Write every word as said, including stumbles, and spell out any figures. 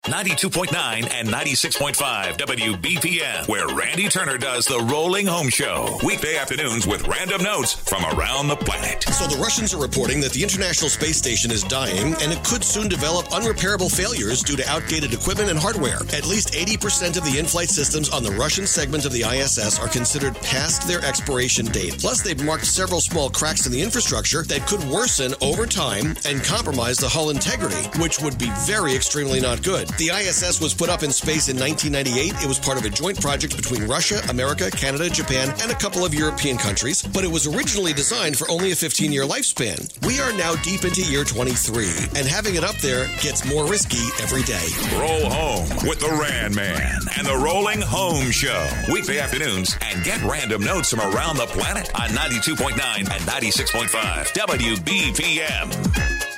ninety-two point nine and ninety-six point five W B P M, where Randy Turner does the Rolling Home Show. Weekday afternoons with random notes from around the planet. So the Russians are reporting that the International Space Station is dying, and it could soon develop unrepairable failures due to outdated equipment and hardware. At least eighty percent of the in-flight systems on the Russian segment of the I S S are considered past their expiration date. Plus, they've marked several small cracks in the infrastructure that could worsen over time and compromise the hull integrity, which would be very extremely not good. The I S S was put up in space in nineteen ninety-eight. It was part of a joint project between Russia, America, Canada, Japan, and a couple of European countries, but it was originally designed for only a fifteen-year lifespan. We are now deep into year twenty-three, and having it up there gets more risky every day. Roll home with the Rand Man and the Rolling Home Show. Weekday afternoons, and get random notes from around the planet on ninety-two point nine and ninety-six point five W B P M.